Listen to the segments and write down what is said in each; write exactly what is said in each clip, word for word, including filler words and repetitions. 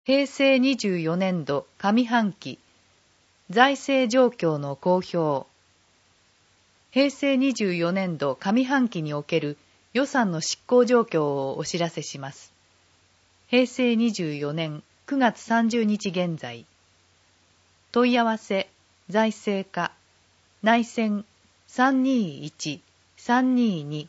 へいせいにじゅうよねんど上半期財政状況の公表。へいせいにじゅうよねんど上半期における予算の執行状況をお知らせします。へいせいにじゅうよねんくがつさんじゅうにち現在。問い合わせ、財政課、内線 さんにーいちさんにーに。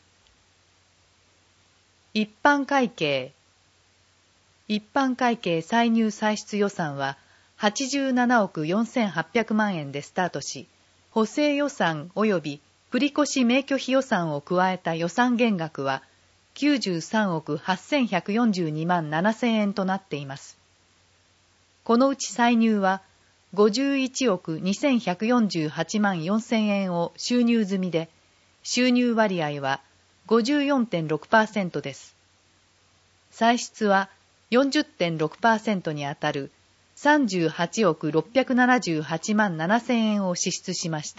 一般会計。一般会計歳入歳出予算ははちじゅうななおくよんせんはっぴゃくまんえんでスタートし、補正予算及び繰越免許費予算を加えた予算減額はきゅうじゅうさんおくはっせんひゃくよんじゅうにまんななせんえんとなっています。このうち歳入はごじゅういちおくにせんひゃくよんじゅうはちまんよんせんえんを収入済みで、収入割合は ごじゅうよんてんろくパーセント です。歳出は よんじゅってんろくパーセント にあたるさんじゅうはちおくろっぴゃくななじゅうはちまんななせんえんを支出しました。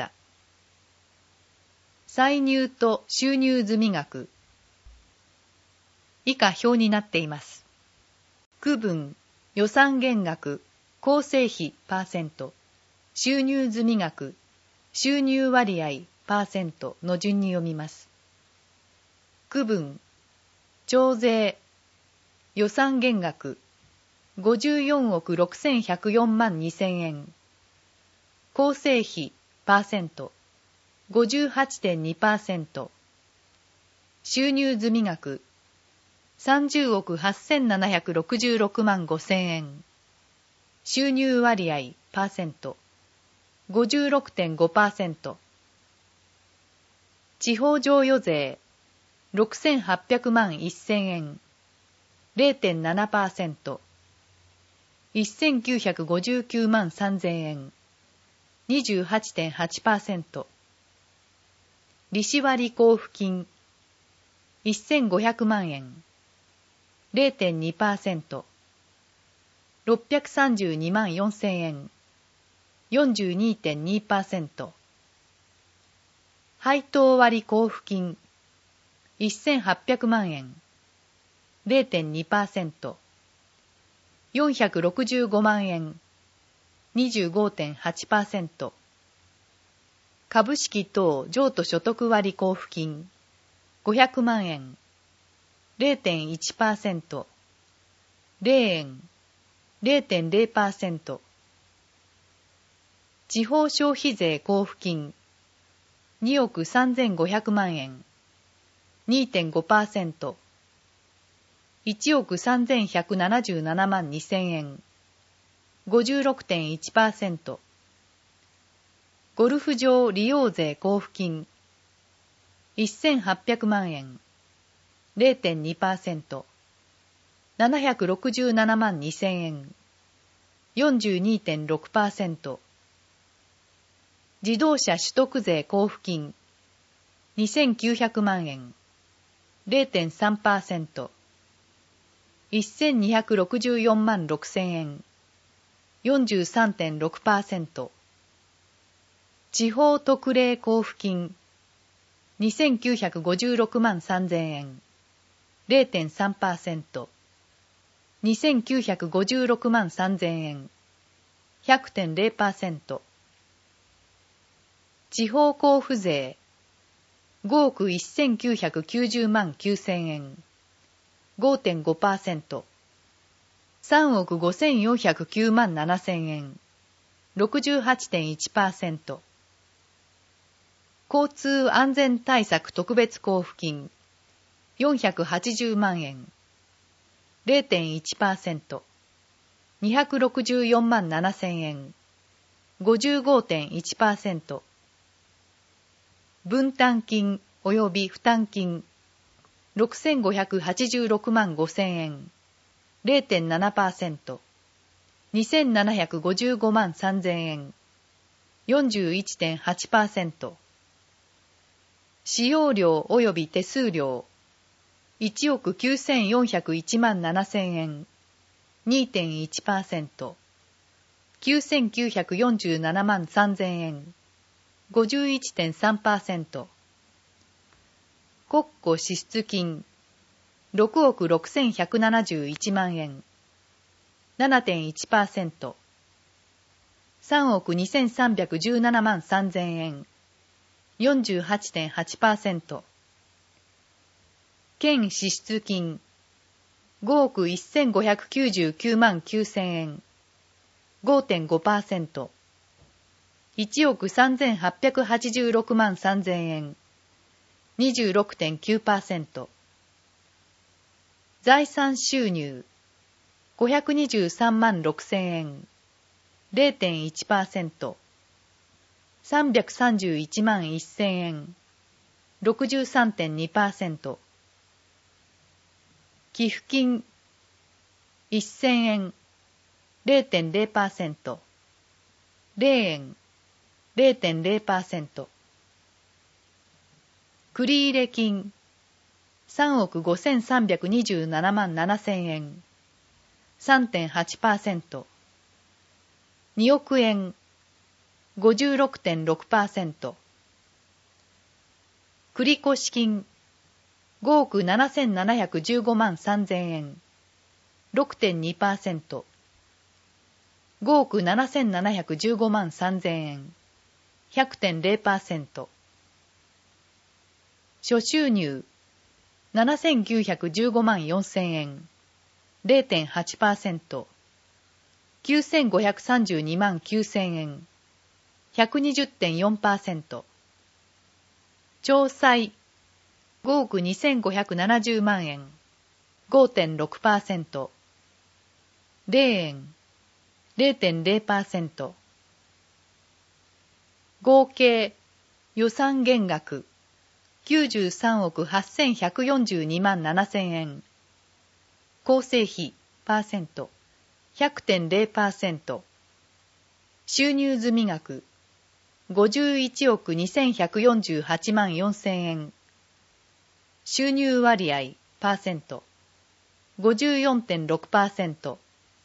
歳入と収入済み額。以下表になっています。区分、予算減額、構成費パーセント、収入済み額、収入割合パーセントの順に読みます。区分、徴税、予算減額、ごじゅうよんおくろくせんひゃくよんまんにせんえん。構成費パーセント、ごじゅうはちてんにパーセント。収入済み額、さんじゅうおくはっせんななひゃくろくじゅうろくまんごせんえん。収入割合パーセント、ごじゅうろくてんごパーセント。地方譲与税、ろくせんはっぴゃくまんせんえん。れいてんななパーセント。せんきゅうひゃくごじゅうきゅうまんさんぜんえん。にじゅうはちてんはちパーセント。利子割交付金、せんごひゃくまんえん。れいてんにパーセント。ろっぴゃくさんじゅうにまんよんせんえん。よんじゅうにてんにパーセント。配当割交付金、せんはっぴゃくまんえん。れいてんにパーセント。よんひゃくろくじゅうごまんえん。にじゅうごてんはちパーセント。株式等譲渡所得割交付金、ごひゃくまんえん。れいてんいちパーセント。れいえん。れいてんれいパーセント。地方消費税交付金、におくさんぜんごひゃくまんえん。にてんごパーセント。いちおくさんぜんひゃくななじゅうななまんにせんえん。ごじゅうろくてんいちパーセント。ゴルフ場利用税交付金、せんはっぴゃくまんえん。れいてんにパーセント。ななひゃくろくじゅうななまんにせんえん。よんじゅうにてんろくパーセント。自動車取得税交付金、にせんきゅうひゃくまんえん。れいてんさんパーセント。せんにひゃくろくじゅうよんまんろくせんえん。よんじゅうさんてんろくパーセント。地方特例交付金、にせんきゅうひゃくごじゅうろくまんさんぜんえん。れいてんさんパーセント。にせんきゅうひゃくごじゅうろくまんさんぜんえん。ひゃくてんれいパーセント。地方交付税、ごおくせんきゅうひゃくきゅうじゅうまんきゅうせんえん。ごてんごパーセント。さんおくごせんよんひゃくきゅうまんななせんえん。ろくじゅうはちてんいちパーセント。交通安全対策特別交付金、よんひゃくはちじゅうまんえん。れいてんいちパーセント。にひゃくろくじゅうよんまんななせんえん。ごじゅうごてんいちパーセント。分担金及び負担金、ろくせんごひゃくはちじゅうろくまんごせんえん。れいてんななパーセント。にせんななひゃくごじゅうごまんさんぜんえん。よんじゅういちてんはちパーセント。使用料及び手数料、いちおくきゅうせんよんひゃくいちまんななせんえん。にてんいちパーセント。きゅうせんきゅうひゃくよんじゅうななまんさんぜんえん。ごじゅういちてんさんパーセント。国庫支出金、ろくおくろくせんひゃくななじゅういちまんえん。 ななてんいちパーセント。さんおくにせんさんびゃくじゅうななまんさんぜんえん、よんじゅうはちてんはちパーセント。県支出金、ごおくせんごひゃくきゅうじゅうきゅうまんきゅうせんえん、ごてんごパーセント。いちおくさんぜんはっぴゃくはちじゅうろくまんさんぜんえん、にじゅうろくてんきゅうパーセント。財産収入、ごひゃくにじゅうさんまんろくせんえん、れいてんいちパーセント。さんびゃくさんじゅういちまんせんえん、ろくじゅうさんてんにパーセント。寄付金、せんえん、れいてんれいパーセント。れいえん、れいてんれいパーセント。繰入金、さんおくごせんさんびゃくにじゅうななまんななせんえん、さんてんはちパーセント。におくえん、ごじゅうろくてんろくパーセント。繰越金、ごおくななせんななひゃくじゅうごまんさんぜんえん、ろくてんにパーセント。ごおくななせんななひゃくじゅうごまんさんぜんえん、ひゃくてんれいパーセント。諸収入、ななせんきゅうひゃくじゅうごまんよんせんえん、れいてんはちパーセント。きゅうせんごひゃくさんじゅうにまんきゅうせんえん、ひゃくにじゅってんよんパーセント。徴歳、ごおくにせんごひゃくななじゅうまんえん、ごてんろくパーセント。れいえん、れいてんれいパーセント。合計、予算減額、きゅうじゅうさんおくはっせんひゃくよんじゅうにまんななせんえん。構成費、パーセント、ひゃくてんれいパーセント。収入済額、ごじゅういちおくにせんひゃくよんじゅうはちまんよんせんえん。収入割合、パーセント、ごじゅうよんてんろくパーセント。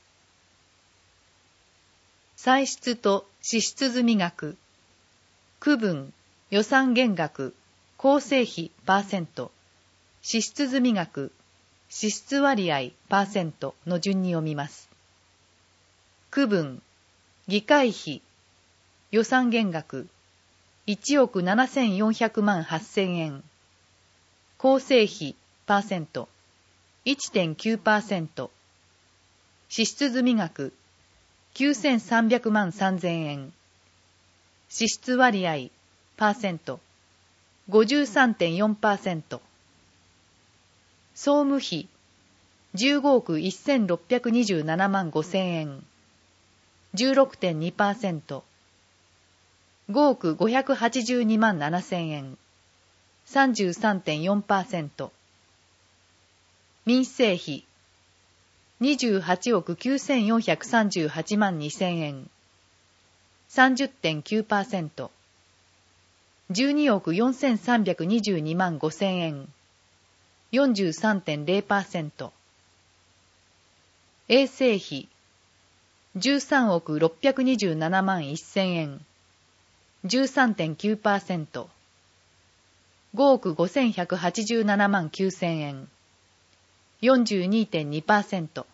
歳出と支出済額、区分、予算減額、構成費、パーセント、支出済額、支出割合、パーセントの順に読みます。区分、議会費、予算減額、いちおくななせんよんひゃくまんはっせんえん。構成費、パーセント、いってんきゅうパーセント。支出済額、きゅうせんさんびゃくまんさんぜんえん。支出割合、パーセント、ごじゅうさんてんよんパーセント。総務費、じゅうごおくせんろっぴゃくにじゅうななまんごせんえん。じゅうろくてんにパーセント。ごおくごひゃくはちじゅうにまんななせんえん。さんじゅうさんてんよんパーセント。民生費、にじゅうはちおくきゅうせんよんひゃくさんじゅうはちまんにせんえん。さんじゅってんきゅうパーセント。じゅうにおくよんせんさんびゃくにじゅうにまんごせんえん。よんじゅうさんてんれいパーセント。衛生費、じゅうさんおくろっぴゃくにじゅうななまんせんえん。じゅうさんてんきゅうパーセント。ごおくごせんひゃくはちじゅうななまんきゅうせんえん。よんじゅうにてんにパーセント。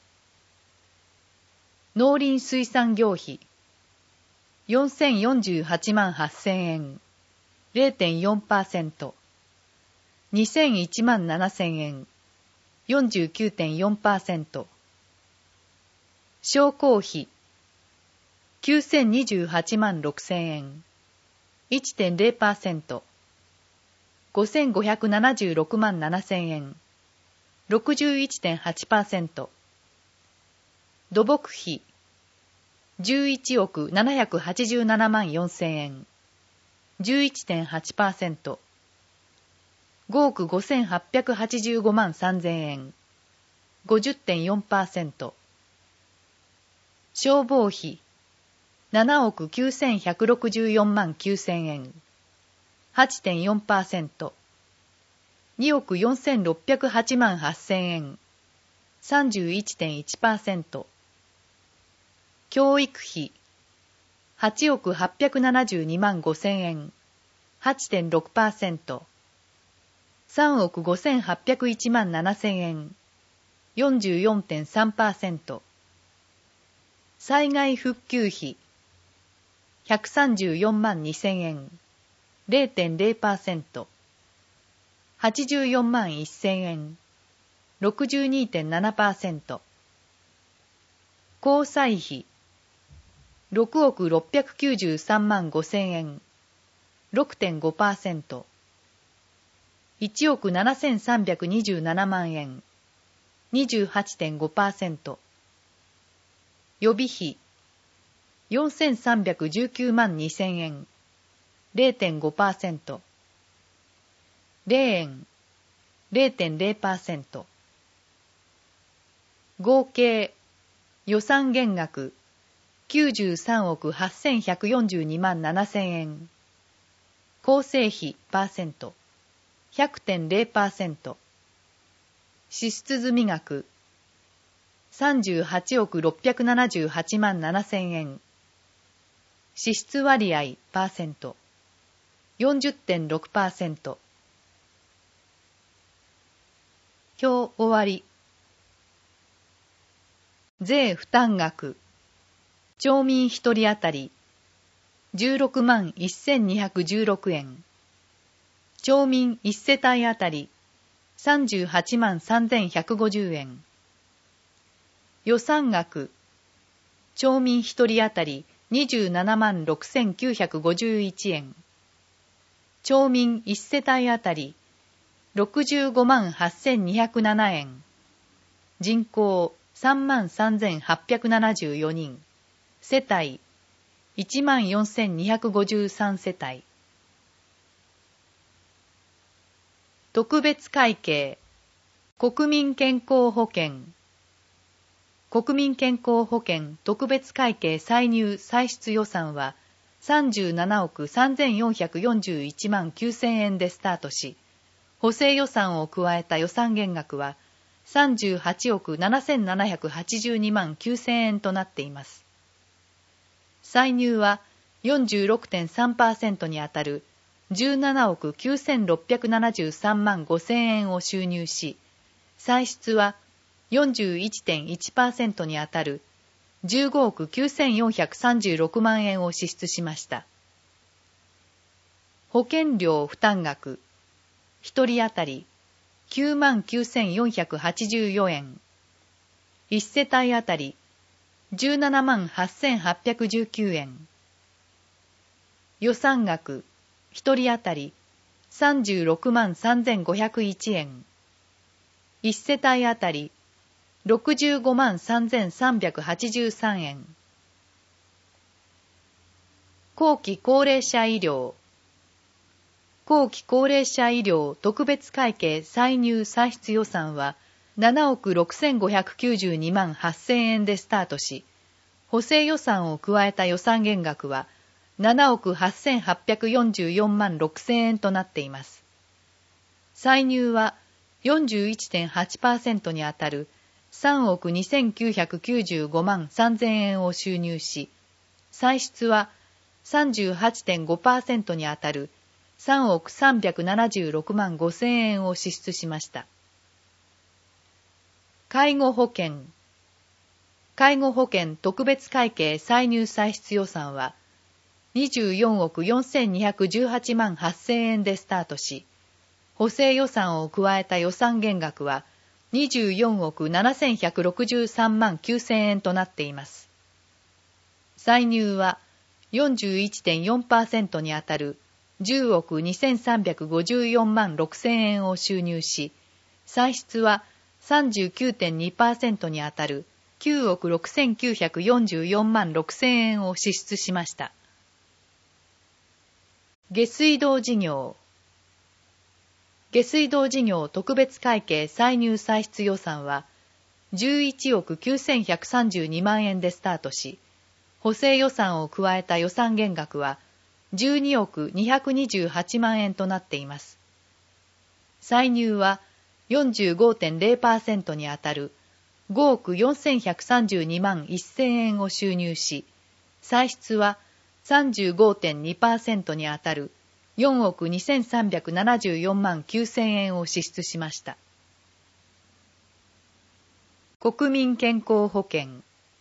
農林水産業費、よんせんよんじゅうはちまんはっせんえん。れいてんよんパーセント。にせんいちまんななせんえん。よんじゅうきゅうてんよんパーセント。商工費、きゅうせんにじゅうはちまんろくせんえん。いってんれいパーセント。ごせんごひゃくななじゅうろくまんななせんえん。ろくじゅういちてんはちパーセント。土木費、じゅういちおくななひゃくはちじゅうななまんよんせんえん。じゅういちてんはちパーセント。ごおくごせんはっぴゃくはちじゅうごまんさんぜんえん。ごじゅってんよんパーセント。消防費、ななおくきゅうせんひゃくろくじゅうよんまんきゅうせんえん。はちてんよんパーセント。におくよんせんろっぴゃくはちまんはっせんえん。さんじゅういちてんいちパーセント。教育費、はちおくはっぴゃくななじゅうにまんごせんえん。はちてんろくパーセント。さんおくごせんはっぴゃくいちまんななせんえん。よんじゅうよんてんさんパーセント。 災害復旧費ひゃくさんじゅうよんまんにせんえん ゼロてんゼロパーセント はちじゅうよんまんせんえん ろくじゅうにてんななパーセント 交際費ろくおくろっぴゃくきゅうじゅうさんまんごせんえん ろくてんごパーセント いちおくななせんさんびゃくにじゅうななまんえん にじゅうはちてんごパーセント 予備費よんせんさんびゃくじゅうきゅうまんにせんえん ゼロてんごパーセント ゼロえん ゼロてんゼロパーセント 合計予算減額きゅうじゅうさんおくはっせんひゃくよんじゅうにまんななせんえん構成費パーセント ひゃくてんゼロパーセント 支出済額さんじゅうはちおくろっぴゃくななじゅうはちまんななせんえん支出割合パーセント よんじゅってんろくパーセント 表終わり税負担額町民一人当たりじゅうろくまんせんにひゃくじゅうろくえん町民一世帯当たりさんじゅうはちまんさんぜんひゃくごじゅうえん予算額町民一人当たりにじゅうななまんろくせんきゅうひゃくごじゅういちえん町民一世帯当たりろくじゅうごまんはっせんにひゃくななえん人口さんまんさんぜんはっぴゃくななじゅうよにん世帯いちまんよんせんにひゃくごじゅうさん世帯特別会計国民健康保険国民健康保険特別会計歳入歳出予算はさんじゅうななおくさんぜんよんひゃくよんじゅういちまんきゅうせんえんでスタートし、補正予算を加えた予算減額はさんじゅうはちおくななせんななひゃくはちじゅうにまんきゅうせんえんとなっています。歳入は よんじゅうろくてんさんパーセント にあたるじゅうななおくきゅうせんろっぴゃくななじゅうさんまんごせんえんを収入し、歳出は よんじゅういってんいちパーセント にあたるじゅうごおくきゅうせんよんひゃくさんじゅうろくまんえんを支出しました。保険料負担額、一人当たりきゅうまんきゅうせんよんひゃくはちじゅうよんえん、一世帯当たりじゅうななまんはっせんはっぴゃくじゅうきゅうえん、予算額、一人当たりさんじゅうろくまんさんぜんごひゃくいちえん、一世帯当たりろくじゅうごまんさんぜんさんびゃくはちじゅうさんえん。後期高齢者医療後期高齢者医療特別会計歳入歳出予算はななおくろくせんごひゃくきゅうじゅうにまんはっせんえんでスタートし、補正予算を加えた予算減額はななおくはっせんはっぴゃくよんじゅうよんまんろくせんえんとなっています。歳入は よんじゅういってんはちパーセント にあたるさんおくにせんきゅうひゃくきゅうじゅうごまんさんぜんえんを収入し、歳出は さんじゅうはちてんごパーセント にあたるさんおくさんびゃくななじゅうろくまんごせんえんを支出しました。介護保険介護保険特別会計歳入歳出予算はにじゅうよんおくよんせんにひゃくじゅうはちまんはっせんえんでスタートし、補正予算を加えた予算減額はにじゅうよんおくななせんひゃくろくじゅうさんまんきゅうせんえんとなっています。歳入は よんじゅういってんよんパーセント にあたるじゅうおくにせんさんびゃくごじゅうよんまんろくせんえんを収入し、歳出は さんじゅうきゅうてんにパーセント にあたるきゅうおくろくせんきゅうひゃくよんじゅうよんまんろくせんえんを支出しました。下水道事業下水道事業特別会計歳入歳出予算はじゅういちおくきゅうせんひゃくさんじゅうにまんえんでスタートし、補正予算を加えた予算減額はじゅうにおくにひゃくにじゅうはちまんえんとなっています。歳入は よんじゅうごてんゼロパーセント にあたるごおくよんせんひゃくさんじゅうにまんせんえんを収入し、歳出は さんじゅうごてんにパーセント にあたるよんおくにせんさんびゃくななじゅうよんまんきゅうせんえんを支出しました。国民健康保険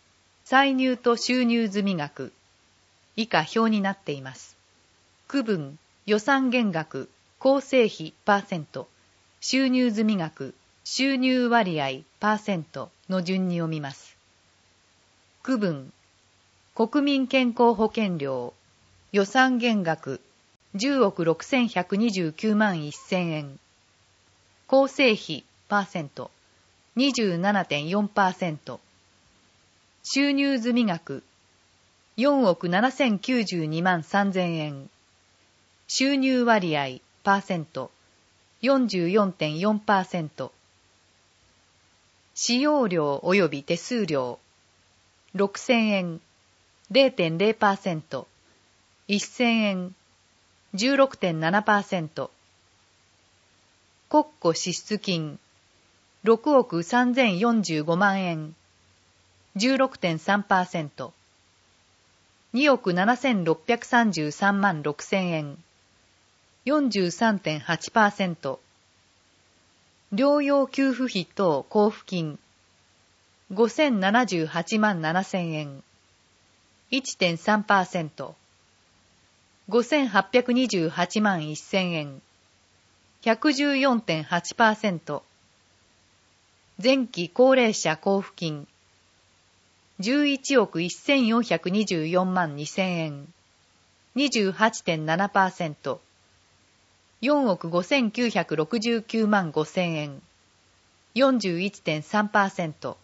歳入と収入済額、以下表になっています。区分、予算減額、構成費パーセント、収入済額、収入割合パーセントの順に読みます。区分、国民健康保険料、予算減額、じゅうおくろくせんひゃくにじゅうきゅうまんせんえん、構成費パーセント、にじゅうななてんよんパーセント、収入済額、よんおくななせんきゅうじゅうにまんさんぜんえん、収入割合パーセント、よんじゅうよんてんよんパーセント、使用料及び手数料、ろくせんえん、れいてんれいパーセント、せんえん、じゅうろくてんななパーセント、国庫支出金、ろくおくさんぜんよんじゅうごまんえん、じゅうろくてんさんパーセント、におくななせんろっぴゃくさんじゅうさんまんろくせんえん、よんじゅうさんてんはちパーセント、療養給付費等交付金、ごせんななじゅうはちまんななせんえん、いってんさんパーセント、ごせんはっぴゃくにじゅうはちまんせんえん、ひゃくじゅうよんてんはちパーセント、前期高齢者交付金、じゅういちおくせんよんひゃくにじゅうよんまんにせんえん、にじゅうはちてんななパーセント、よんおくごせんきゅうひゃくろくじゅうきゅうまんごせんえん、よんじゅういってんさんパーセント、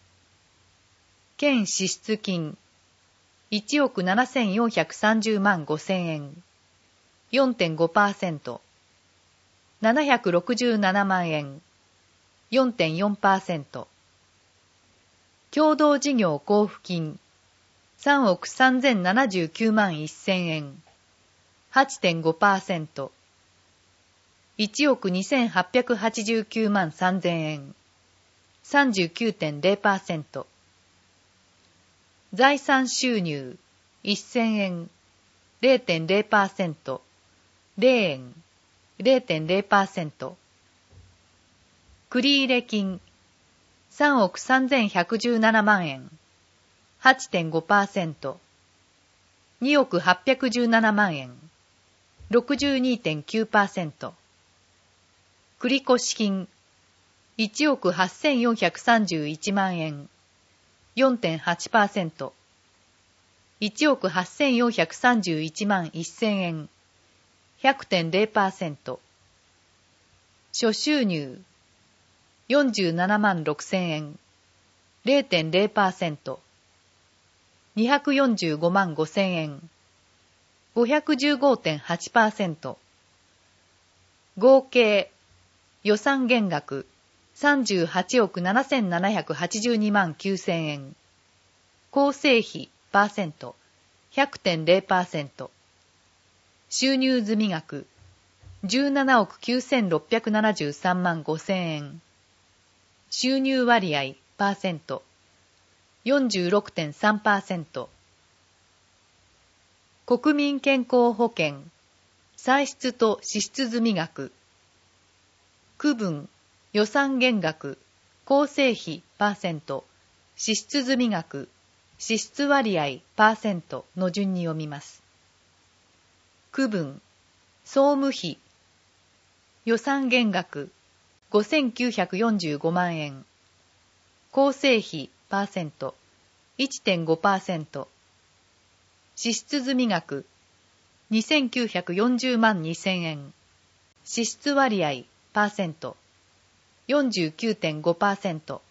県支出金、いちおくななせんよんひゃくさんじゅうまんごせんえん、よんてんごパーセント、ななひゃくろくじゅうななまんえん、よんてんよんパーセント、共同事業交付金、さんおくさんぜんななじゅうきゅうまんせんえん、はちてんごパーセント、いちおくにせんはっぴゃくはちじゅうきゅうまんさんぜんえん、さんじゅうきゅうてんれいパーセント、財産収入、せんえん、れいてんれいパーセント、れいえん、れいてんれいパーセント、繰入金、さんおくさんぜんひゃくじゅうななまんえん、はちてんごパーセント、におくはっぴゃくじゅうななまんえん、ろくじゅうにてんきゅうパーセント、繰越金、いちおくはっせんよんひゃくさんじゅういちまんえん、よんてんはちパーセント、いちおくはっせんよんひゃくさんじゅういちまんせんえん、ひゃくてんれいパーセント、諸収入、よんじゅうななまんろくせんえん、れいてんれいパーセント、にひゃくよんじゅうごまんごせんえん、ごひゃくじゅうごてんはちパーセント、合計、予算減額、さんじゅうはちおくななせんななひゃくはちじゅうにまんきゅうせんえん、構成費、パーセント、ひゃくてんれいパーセント、収入済額、じゅうななおくきゅうせんろっぴゃくななじゅうさんまんごせんえん、収入割合、パーセント、よんじゅうろくてんさんパーセント、国民健康保険、歳出と支出済額、区分、予算減額、構成費パーセント、支出済額、支出割合パーセントの順に読みます。区分、総務費、予算減額、ごせんきゅうひゃくよんじゅうごまんえん、構成費パーセント、いってんごパーセント、支出済額、にせんきゅうひゃくよんじゅうまんにせんえん、支出割合パーセント、よんじゅうきゅうてんごパーセント、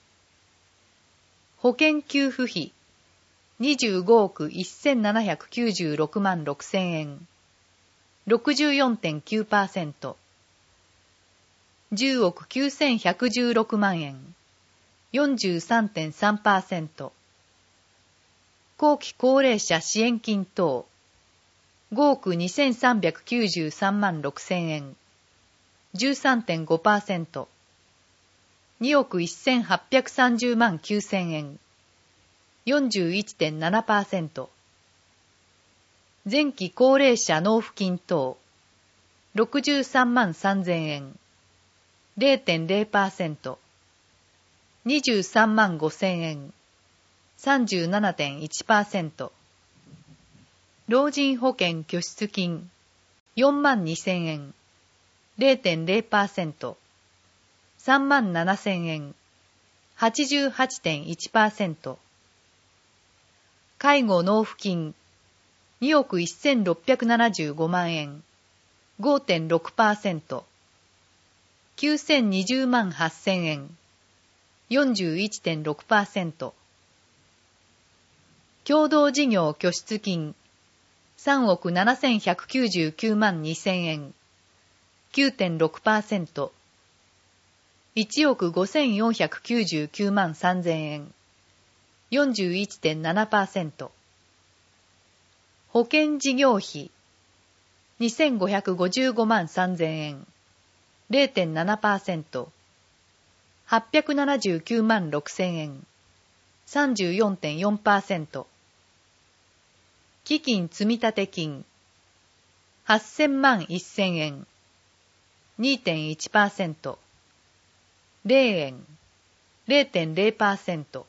保険給付費、にじゅうごおくせんななひゃくきゅうじゅうろくまんろくせんえん、ろくじゅうよんてんきゅうパーセント、じゅうおくきゅうせんひゃくじゅうろくまんえん、よんじゅうさんてんさんパーセント、後期高齢者支援金等、ごおくにせんさんびゃくきゅうじゅうさんまんろくせんえん、じゅうさんてんごパーセント、におくせんはっぴゃくさんじゅうまんきゅうせんえん、よんじゅういってんななパーセント、前期高齢者納付金等、ろくじゅうさんまんさんぜんえん、れいてんれいパーセント、にじゅうさんまんごせんえん、 さんじゅうななてんいちパーセント。老人保険拠出金よんまんにせんえん れいてんれいパーセント。さんまんななせんえん はちじゅうはちてんいちパーセント。介護納付金におくせんろっぴゃくななじゅうごまんえん ごてんろくパーセント。きゅうせんにじゅうまんはっせんえん よんじゅういちてんろくパーセント。共同事業拠出金さんおくななせんひゃくきゅうじゅうきゅうまんにせんえん きゅうてんろくパーセント。いちおくごせんよんひゃくきゅうじゅうきゅうまんさんぜんえん よんじゅういちてんななパーセント。保険事業費にせんごひゃくごじゅうごまんさんぜんえん れいてんななパーセント。はっぴゃくななじゅうきゅうまんろくせんえん さんじゅうよんてんよんパーセント。基金積立金はっせんまんせんえん にてんいちパーセント。れいえん れいてんれいパーセント。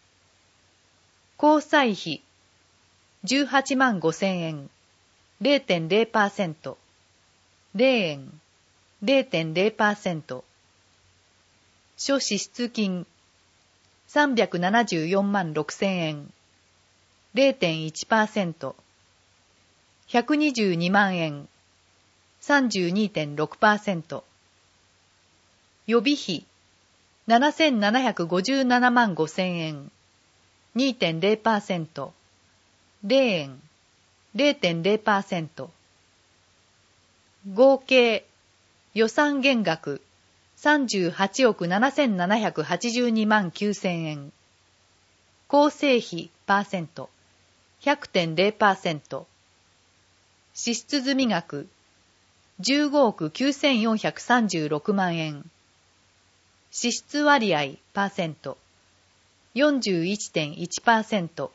交際費じゅうはちまんごせんえん れいてんれいパーセント。れいえん れいてんれいパーセント。諸支出金さんびゃくななじゅうよんまんろくせんえん れいてんいちパーセント。ひゃくにじゅうにまんえん さんじゅうにてんろくパーセント。予備費ななせんななひゃくごじゅうななまんごせんえん にてんれいパーセント。れいえん れいてんれいパーセント。合計予算減額さんじゅうはちおくななせんななひゃくはちじゅうにまんきゅうせんえん。構成費パーセント ひゃくてんれいパーセント。支出済額じゅうごおくきゅうせんよんひゃくさんじゅうろくまんえん。支出割合パーセント よんじゅういちてんいちパーセント。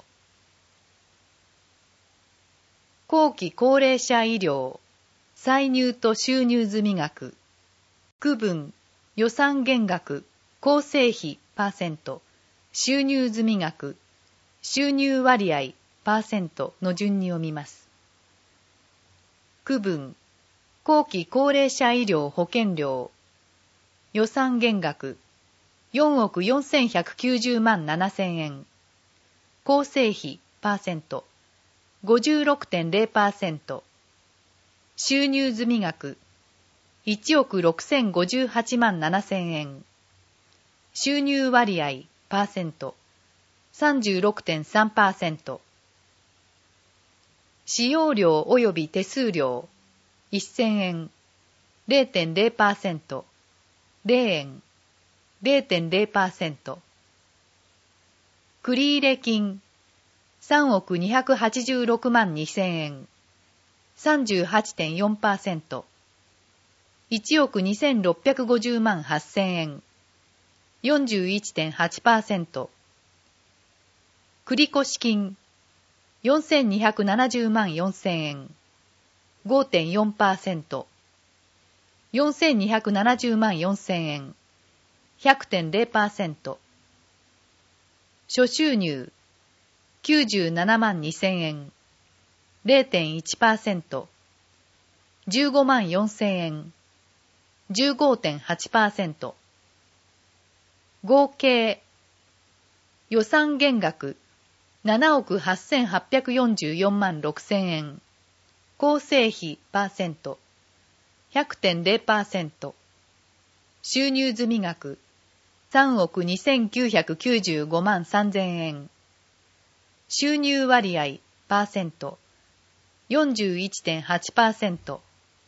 後期高齢者医療歳入と収入済額区分予算減額構成費パーセント収入済額収入割合パーセントの順に読みます。区分後期高齢者医療保険料予算減額よんおくよんせんひゃくきゅうじゅうまんななせんえん。構成費パーセント ごじゅうろくてんれいパーセント。収入済額いちおくろくせんごじゅうはちまんななせんえん。収入割合パーセント さんじゅうろくてんさんパーセント。使用料及び手数料せんえん れいてんれいパーセント。れいえん れいてんれいパーセント。繰入金さんおくにひゃくはちじゅうろくまんにせんえん さんじゅうはちてんよんパーセント。いちおくにせんろっぴゃくごじゅうまんはっせんえん よんじゅういちてんはちパーセント。繰越金よんせんにひゃくななじゅうまんよんせんえん ごてんよんパーセント。よんせんにひゃくななじゅうまんよんせんえん ひゃくてんれいパーセント。諸収入きゅうじゅうななまんにせんえん れいてんいちパーセント。じゅうごまんよんせんえん じゅうごてんはちパーセント。合計予算減額ななおくはっせんはっぴゃくよんじゅうよんまんろくせんえん。構成費パーセント ひゃくてんれいパーセント。収入済額さんおくにせんきゅうひゃくきゅうじゅうごまんさんぜんえん。収入割合パーセント よんじゅういちてんはちパーセント。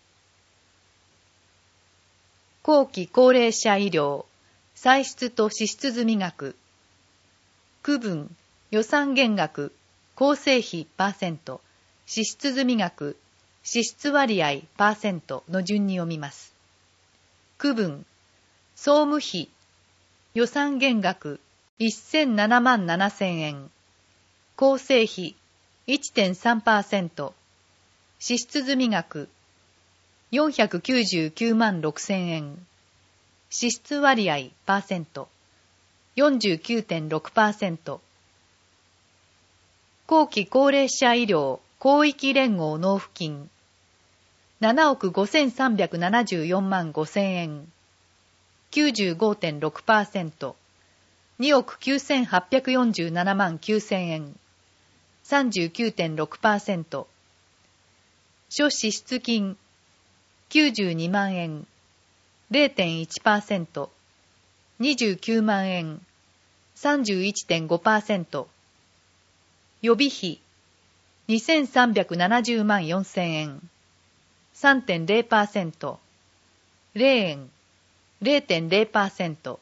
後期高齢者医療歳出と支出済額区分予算減額構成費パーセント支出済額支出割合パーセントの順に読みます。区分総務費予算減額せんななまんななせんえん。構成費 いってんさんパーセント。支出済額よんひゃくきゅうじゅうきゅうまんろくせんえん。支出割合パーセント よんじゅうきゅうてんろくパーセント。 後期高齢者医療広域連合納付金ななおくごせんさんびゃくななじゅうよんまんごせんえん きゅうじゅうごてんろくパーセント におくきゅうせんはっぴゃくよんじゅうななまんきゅうせんえん さんじゅうきゅうてんろくパーセント 諸支出金きゅうじゅうにまんえん れいてんいちパーセント にじゅうきゅうまんえん さんじゅういちてんごパーセント 予備費にせんさんびゃくななじゅうまんよんせんえん さんてんれいパーセント れいえん れいてんれいパーセント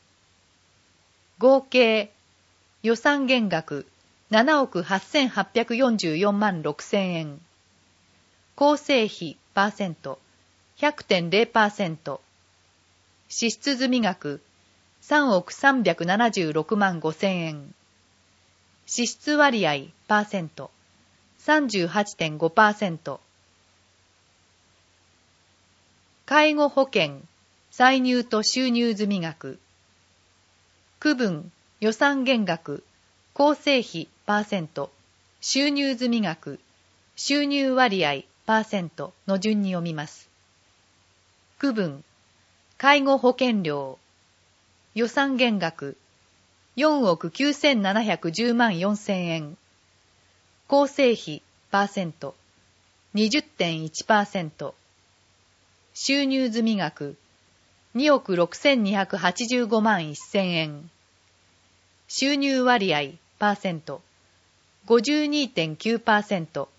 合計予算減額ななおくはっせんはっぴゃくよんじゅうよんまんろくせんえん構成費パーセント ひゃくてんれいパーセント 支出済額さんおくさんびゃくななじゅうろくまんごせんえん支出割合パーセント さんじゅうはちてんごパーセント 介護保険歳入と収入済額区分予算減額構成費パーセント収入済額収入割合パーセントの順に読みます。区分介護保険料予算減額よんおくきゅうせんななひゃくじゅうまんよんせんえん構成費パーセント にじゅってんいちパーセント 収入済額におくろくせんにひゃくはちじゅうごまんせんえん収入割合パーセント ごじゅうにてんきゅうパーセント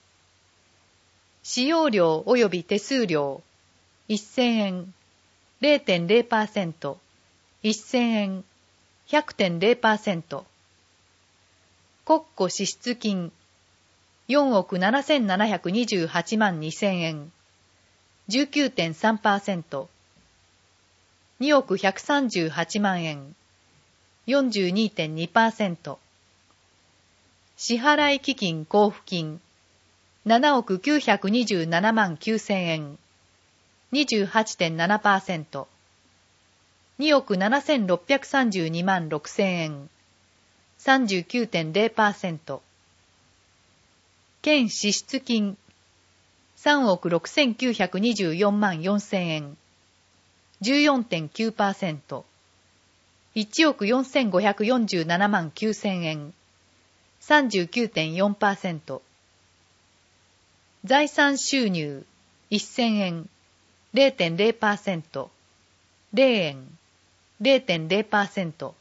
使用料及び手数料せんえん れいてんれいパーセント せんえん ひゃくてんれいパーセント 国庫支出金よんおくななせんななひゃくにじゅうはちまんにせんえん じゅうきゅうてんさんパーセント におくひゃくさんじゅうはちまんえん よんじゅうにてんにパーセント 支払基金交付金ななおくきゅうひゃくにじゅうななまんきゅうせんえん にじゅうはちてんななパーセント におくななせんろっぴゃくさんじゅうにまんろくせんえん さんじゅうきゅうてんれいパーセント 県支出金さんおくろくせんきゅうひゃくにじゅうよんまんよんせんえん じゅうよんてんきゅうパーセント いちおくよんせんごひゃくよんじゅうななまんきゅうせんえん さんじゅうきゅうてんよんパーセント 財産収入せんえん れいてんれいパーセント れいえん れいてんれいパーセント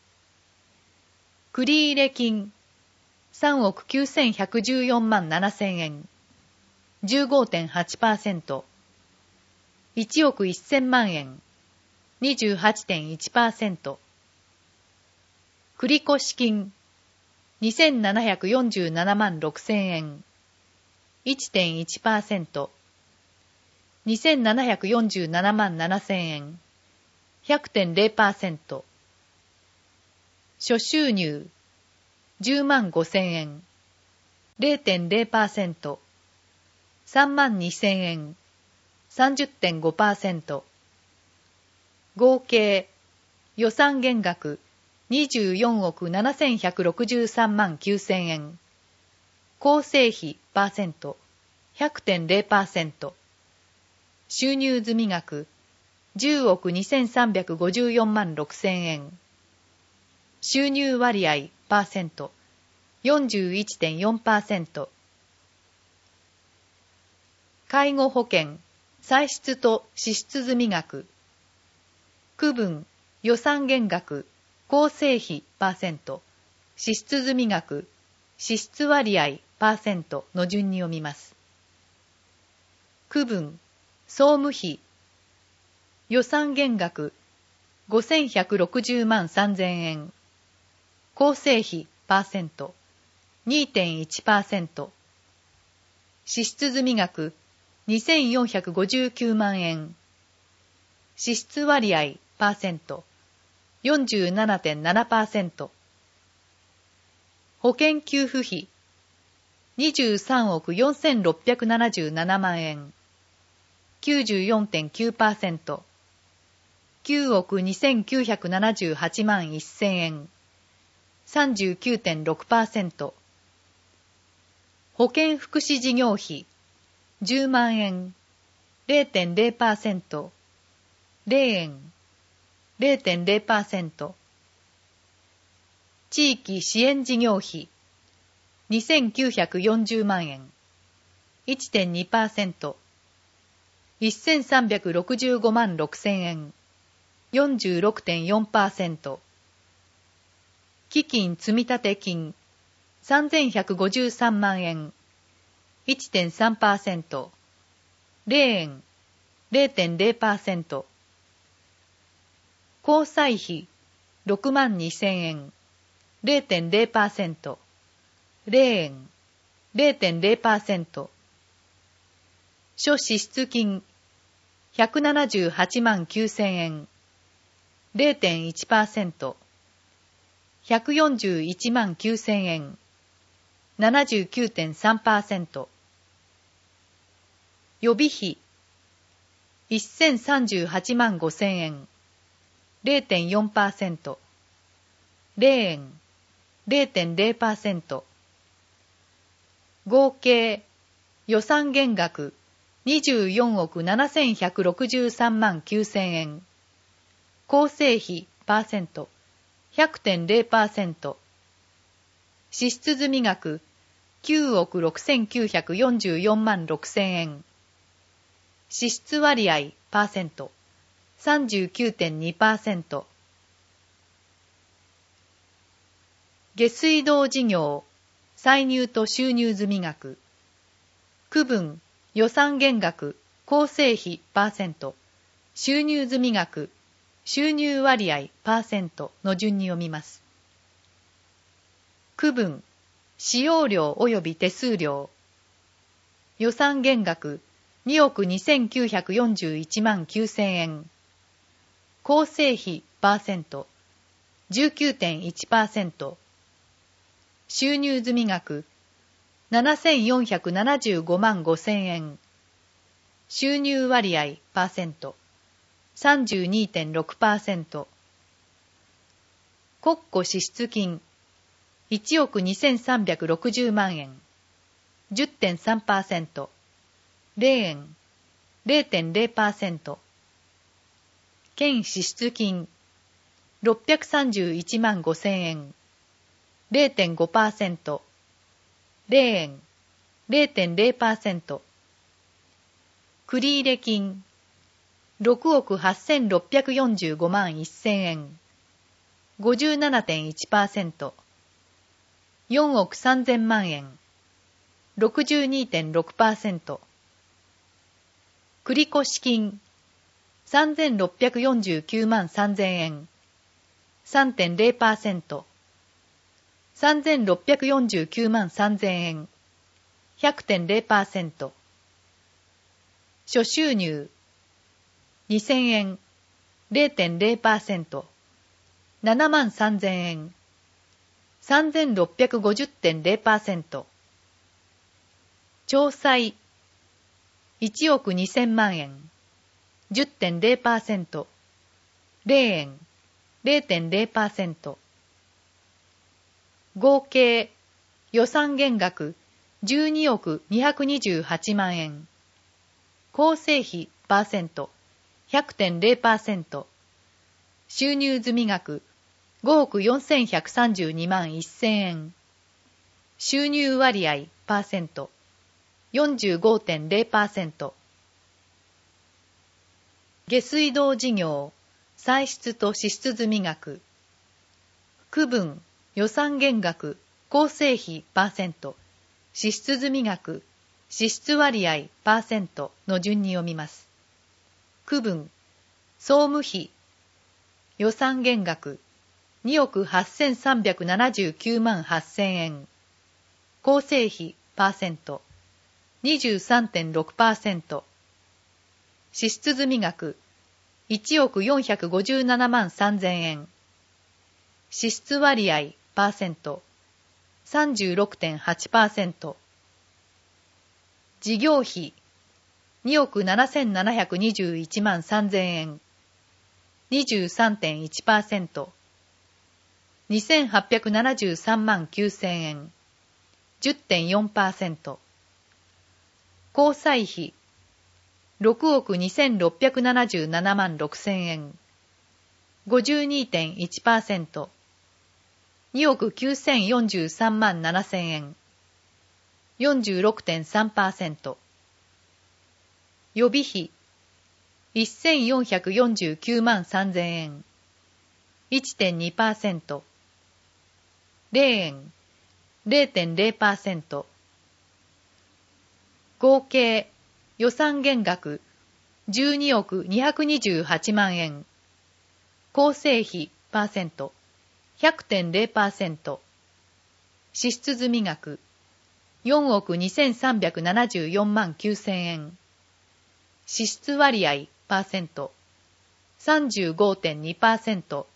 繰入金さんおくきゅうせんひゃくじゅうよんまんななせんえん じゅうごてんはちパーセント いちおくせんまんえん にじゅうはちてんいちパーセント 繰越金にせんななひゃくよんじゅうななまんろくせんえん いちてんいちパーセント にせんななひゃくよんじゅうななまんななせんえん ひゃくてんれいパーセント 諸収入じゅうまんごせんえん れいてんれいパーセント さんまんにせんえん さんじゅってんごパーセント 合計予算減額にじゅうよんおくななせんひゃくろくじゅうさんまんきゅうせんえん構成費パーセント ひゃくてんれいパーセント 収入済額じゅうおくにせんさんびゃくごじゅうよんまんろくせんえん収入割合パーセント よんじゅういちてんよんパーセント 介護保険歳出と支出済額区分予算減額構成費パーセント支出済額支出割合パーセントの順に読みます。区分総務費予算減額ごせんひゃくろくじゅうまんさんぜんえん構成費パーセント にてんいちパーセント 支出済額にせんよんひゃくごじゅうきゅうまんえん支出割合パーセント よんじゅうななてんななパーセント 保険給付費にじゅうさんおくよんせんろっぴゃくななじゅうななまんえん きゅうじゅうよんてんきゅうパーセント きゅうおくにせんきゅうひゃくななじゅうはちまんせんえん さんじゅうきゅうてんろくパーセント保健福祉事業費じゅうまんえん ゼロてんゼロパーセント ゼロえん ゼロてんゼロパーセント 地域支援事業費にせんきゅうひゃくよんじゅうまんえん いちてんにパーセント せんさんびゃくろくじゅうごまんろくせんえん よんじゅうろくてんよんパーセント 基金積立金さんぜんひゃくごじゅうさんまんえん いちてんさんパーセント ゼロえん ゼロてんゼロパーセント 交際費ろくまんにせんえん ゼロてんゼロパーセント ゼロえん ゼロてんゼロパーセント 諸支出金ひゃくななじゅうはちまんきゅうせんえん ゼロてんいちパーセント ひゃくよんじゅういちまんきゅうせんえん ななじゅうきゅうてんさんパーセント 予備費せんさんじゅうはちまんごせんえん ゼロてんよんパーセント ゼロえん ゼロてんゼロパーセント 合計予算減額にじゅうよんおくななせんひゃくろくじゅうさんまんきゅうせんえん構成費パーセント ひゃくてんゼロパーセント 支出済額きゅうおくろくせんきゅうひゃくよんじゅうよんまんろくせんえん支出割合パーセント さんじゅうきゅうてんにパーセント 下水道事業歳入と収入済額区分予算減額構成費パーセント収入済額収入割合パーセントの順に読みます。区分使用料及び手数料予算減額におくにせんきゅうひゃくよんじゅういちまんきゅうせんえん構成費パーセント じゅうきゅうてんいちパーセント 収入済額ななせんよんひゃくななじゅうごまんごせんえん収入割合パーセント さんじゅうにてんろくパーセント 国庫支出金いちおくにせんさんびゃくろくじゅうまんえん じゅってんさんパーセント ゼロえん ゼロてんゼロパーセント 県支出金ろっぴゃくさんじゅういちまんごせんえん ゼロてんごパーセント ゼロえん ゼロてんゼロパーセント 繰入金ろくおくはっせんろっぴゃくよんじゅうごまんせんえん ごじゅうななてんいちパーセント よんおくさんぜんまんえん ろくじゅうにてんろくパーセント 繰越金さんぜんろっぴゃくよんじゅうきゅうまんさんぜんえん さんてんゼロパーセント さんぜんろっぴゃくよんじゅうきゅうまんさんぜんえん ひゃくてんゼロパーセント 諸収入にせんえん ゼロてんゼロパーセント ななまんさんぜんえん さんぜんろっぴゃくごじゅってんゼロパーセント 徴歳いちおくにせんまんえん じゅってんゼロパーセント ゼロえん ゼロてんゼロパーセント 合計予算減額じゅうにおくにひゃくにじゅうはちまんえん構成費パーセント ひゃくてんゼロパーセント 収入済額ごおくよんせんひゃくさんじゅうにまんせんえん収入割合パーセント よんじゅうごてんゼロパーセント 下水道事業歳出と支出済額区分予算減額構成費パーセント支出済額支出割合パーセントの順に読みます。区分総務費予算減額におくはっせんさんびゃくななじゅうきゅうまんはっせんえん構成費パーセント にじゅうさんてんろくパーセント 支出済額いちおくよんひゃくごじゅうななまんさんぜんえん支出割合パーセント さんじゅうろくてんはちパーセント 事業費におくななせんななひゃくにじゅういちまんさんぜんえん にじゅうさんてんいちパーセント にせんはっぴゃくななじゅうさんまんきゅうせんえんじゅってんよんパーセント。交際費、ろくおくにせんろっぴゃくななじゅうななまんろくせんえん、ごじゅうにてんいちパーセント。におくきゅうせんよんじゅうさんまんななせんえん、よんじゅうろくてんさんパーセント。予備費、せんよんひゃくよんじゅうきゅうまんさんぜんえん、いってんにパーセント。霊園、れいてんれいパーセント。合計、予算減額、じゅうにおくにひゃくにじゅうはちまんえん。構成費、パーセント、ひゃくてんれいパーセント。支出済額、よんおくにせんさんびゃくななじゅうよんまんきゅうせんえん。支出割合、パーセント、さんじゅうごてんにパーセント。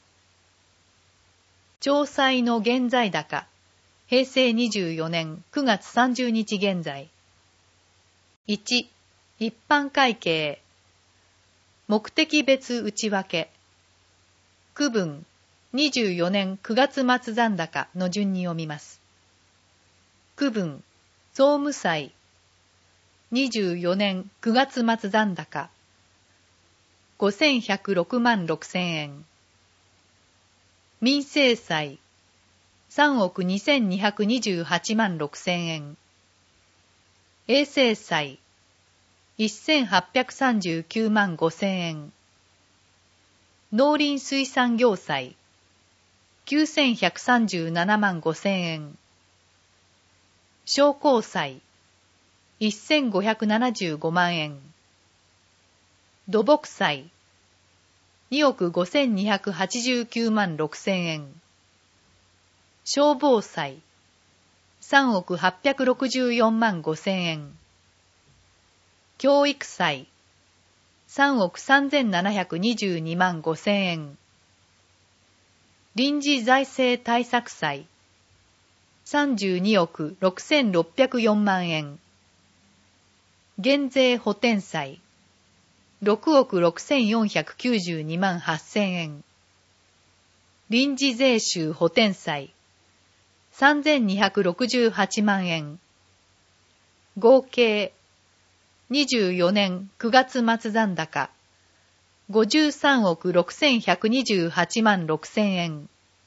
帳債の現在高、へいせいにじゅうよねんくがつさんじゅうにち現在。いち、一般会計。目的別内訳。区分、にじゅうよねんくがつ末残高の順に読みます。区分、総務債。にじゅうよねんくがつ末残高。ごせんひゃくろくまんろくせんえん。民生債。さんおくにせんにひゃくにじゅうはちまんろくせんえん。衛生債。せんはっぴゃくさんじゅうきゅうまんごせんえん。農林水産業債。きゅうせんひゃくさんじゅうななまんごせんえん。商工債。せんごひゃくななじゅうごまんえん。土木債。におくごせんにひゃくはちじゅうきゅうまんろくせんえん。消防債。さんおくはっぴゃくろくじゅうよんまんごせんえん。教育債。さんおくさんぜんななひゃくにじゅうにまんごせんえん。臨時財政対策債。さんじゅうにおくろくせんろっぴゃくよんまんえん。減税補填債。ろくおくろくせんよんひゃくきゅうじゅうにまんはっせんえん。臨時税収補填債。さんぜんにひゃくろくじゅうはちまんえん。合計、にじゅうよねんくがつ末残高、ごじゅうさんおくろくせんひゃくにじゅうはちまんろくせんえん。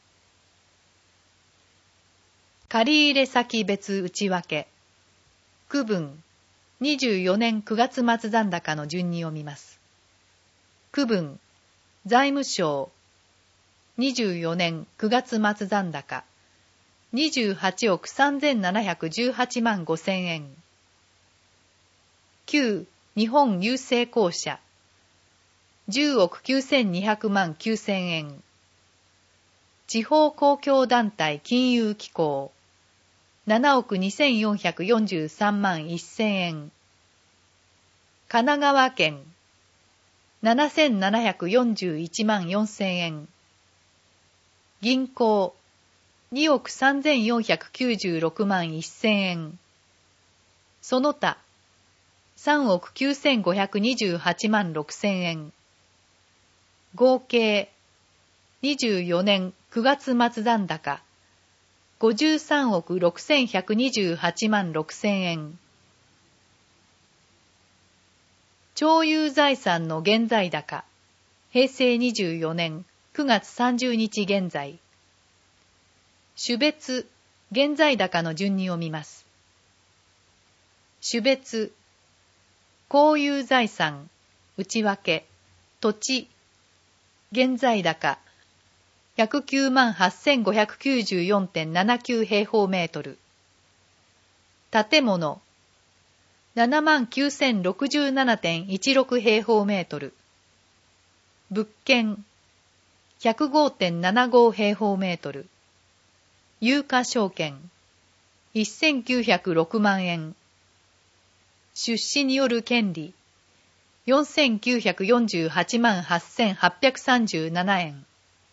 借入先別内訳。区分、にじゅうよねんくがつ末残高の順に読みます。区分、財務省。にじゅうよねんくがつ末残高。にじゅうはちおくさんぜんななひゃくじゅうはちまんごせんえん。旧日本郵政公社。じゅうおくきゅうせんにひゃくまんきゅうせんえん。地方公共団体金融機構。ななおくにせんよんひゃくよんじゅうさんまんせんえん。神奈川県。ななせんななひゃくよんじゅういちまんよんせんえん。銀行。におくさんぜんよんひゃくきゅうじゅうろくまんせんえん。その他。さんおくきゅうせんごひゃくにじゅうはちまんろくせんえん。合計。にじゅうよねんくがつ末残高。ごじゅうさんおくろくせんひゃくにじゅうはちまんろくせんえん。町有財産の現在高。へいせいにじゅうよねんくがつさんじゅうにち現在。種別、現在高の順に読みます。種別、公有財産、内訳、土地、現在高、ひゃくきゅうまんはっせんごひゃくきゅうじゅうよんてんななきゅう平方メートル。建物、ななまんきゅうせんろくじゅうななてんいちろく平方メートル。物件、ひゃくごてんななご平方メートル。有価証券、せんきゅうひゃくろくまんえん。出資による権利、よんせんきゅうひゃくよんじゅうはちまんはっせんはっぴゃくさんじゅうななえん。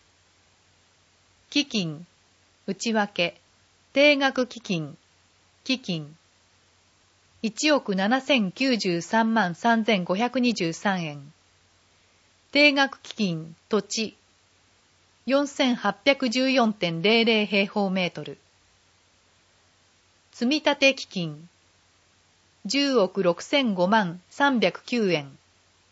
基金、内訳、定額基金、基金。いちおくななせんきゅうじゅうさんまんさんぜんごひゃくにじゅうさんえん。定額基金、土地、よんせんはっぴゃくじゅうよんてんれいれい平方メートル。 積立基金じゅうおくろくせんごまんさんびゃくきゅうえん。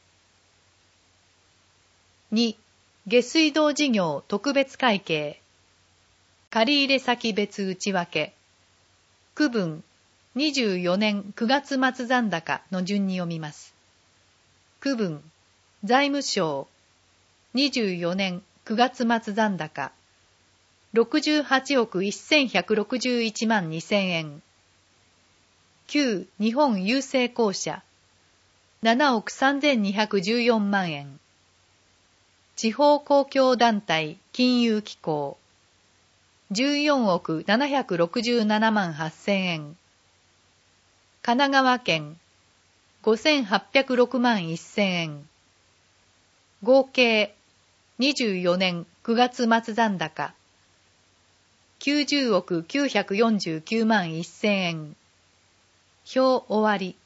に、下水道事業特別会計借入先別内訳区分にじゅうよねんくがつ末残高の順に読みます。区分財務省にじゅうよねんくがつ末残高ろくじゅうはちおくせんひゃくろくじゅういちまんにせんえん。旧日本郵政公社ななおくさんぜんにひゃくじゅうよんまんえん。地方公共団体金融機構じゅうよんおくななひゃくろくじゅうななまんはっせんえん。神奈川県ごせんはっぴゃくろくまんせんえん。合計にじゅうよねんくがつ末残高きゅうじゅうおくきゅうひゃくよんじゅうきゅうまんせんえん。表終わり。